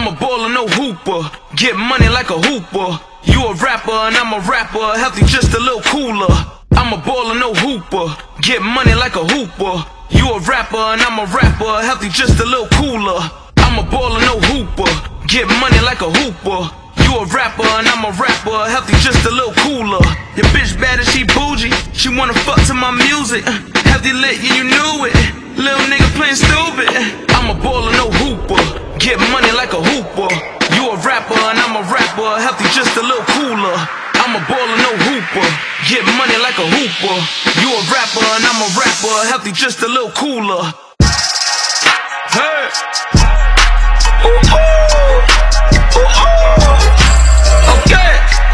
I'm a baller, no hooper. Get money like a hooper. You a rapper and I'm a rapper, healthy just a little cooler. I'm a baller, no hooper. Get money like a hooper. You a rapper and I'm a rapper, healthy just a little cooler. I'm a baller, no hooper. Get money like a hooper. You a rapper and I'm a rapper, healthy just a little cooler. Your bitch bad and she bougie, she wanna fuck to my music. Healthy lit, yeah you knew it. Little nigga playing stupid. I'm a baller, no hooper. Get money like a hooper. You a rapper and I'm a rapper, healthy just a little cooler. I'm a baller, no hooper. Get money like a hooper. You a rapper and I'm a rapper, healthy just a little cooler. Hey. Ooh, ooh. Ooh, ooh. Okay.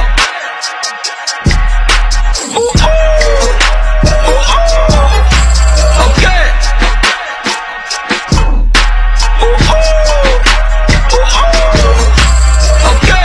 Ooh, ooh. Ooh, ooh. Okay. Ooh, ooh. Ooh, ooh. Okay.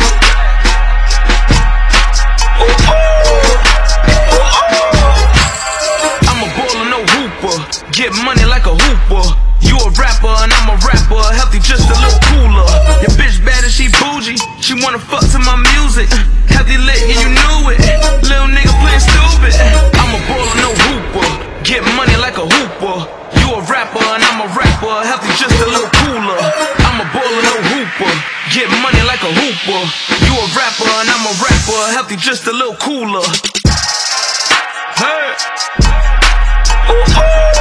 Ooh, ooh. Ooh, ooh. I'm a baller, no hooper. Get money like a hooper. You a rapper and I'm a rapper, healthy just a little cooler. Your bitch bad and she bougie, she wanna fuck to my music. Healthy lit, yeah you knew it. Little nigga playing stupid. I'm a baller, no hooper. Get money like a hooper. You a rapper and I'm a rapper, healthy just a little cooler. I'm a baller, no hooper. Get money like a hooper. You a rapper and I'm a rapper, healthy just a little cooler. Hey. Ooh, ooh.